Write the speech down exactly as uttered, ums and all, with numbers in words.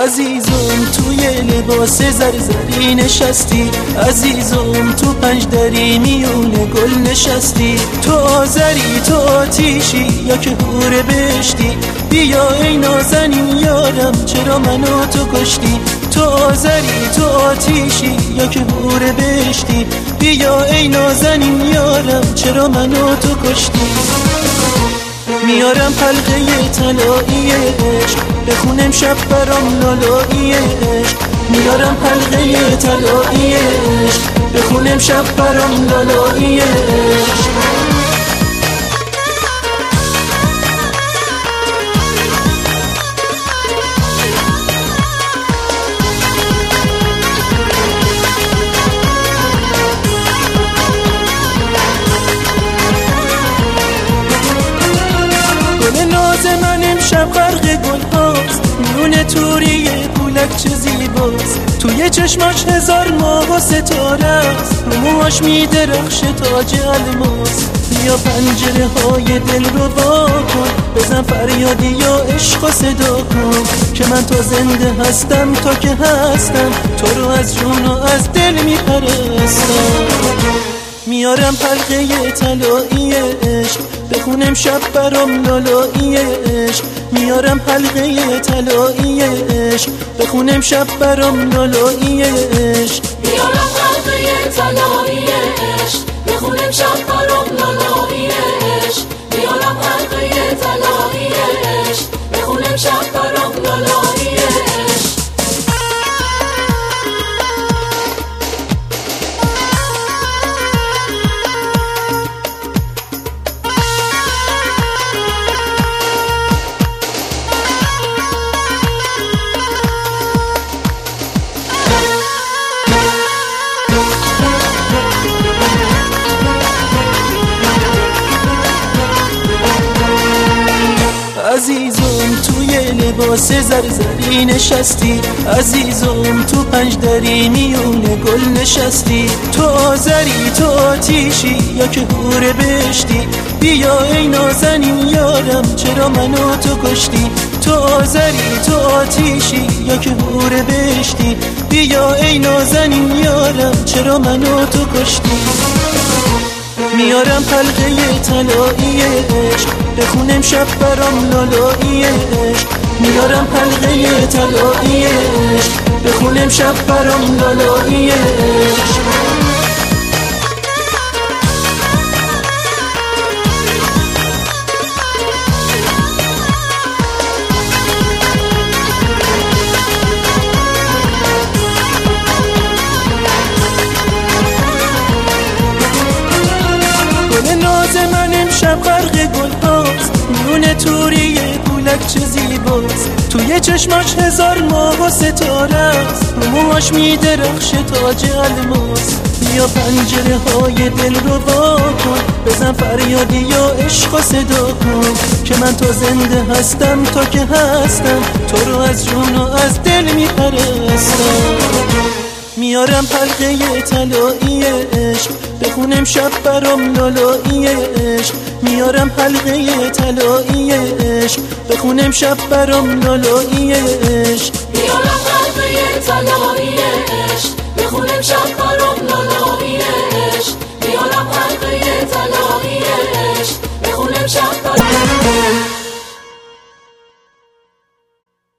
عزیزم توی لباس زرزری نشستی، عزیزم تو پنج دری میون گل نشستی. تو آذری تو آتیشی یا که حور بهشتی، بیا ای نازنین یارم چرا منو تو کشتی. تو آذری تو آتیشی یا که حور بهشتی، بیا ای نازنین یارم چرا منو تو کشتی. میارم حلقه طلایی عشق، بخونم شب برام لالایی عشق. میارم حلقه طلایی عشق، بخونم شب برام لالایی عشق. من امشب غرق گل هاست، میونه توری پولک چه زیباست. توی چشماش هزار ماه و ستاره است، رو موهاش میدرخشه تاج الماس. بیا پنجره های دل رو وا کن، بزن فریادی یا عشق و صدا کن که من تا زنده هستم تا که هستم، تو رو از جون و از دل میپرستم. میارم حلقه طلایی عشق، بخونم شب برام لالایی عشق. میارم حلقه طلایی عشق، بخونم شب برام لالایی عشق. میارم حلقه طلایی عشق، بخونم شب برام لالایی عشق. میارم حلقه طلایی عشق، بخونم شب برام لالایی عشق. عزیزم توی لباس زرزری نشستی، عزیزم تو پنج دری میون گل نشستی. تو آذری تو آتیشی یا که حور بهشتی، بیا ای نازنین یارم چرا منو تو کشتی. تو آذری تو آتیشی یا که حور بهشتی، بیا ای نازنین یارم چرا منو تو کشتی. میارم حلقه طلایی عشق، بخونم شب برام لالایی عشق. میارم حلقه طلایی عشق، بخونم شب برام لالایی عشق. من امشب غرق گل هاست، میونه توری پولک چه زیباست. توی چشماش هزار ماه و ستاره است، رو موهاش میدرخشه تاج الماس. بیا پنجره های دل رو وا کن، بزن فریادی یا عشق و صدا کن که من تا زنده هستم تا که هستم، تو رو از جون و از دل میپرستم. میارم حلقه طلایی عشق، بخونم شب برام لالایی عشق. میارم حلقه طلایی عشق، بخونم شب برام لالایی عشق. میارم حلقه طلایی عشق، بخونم شب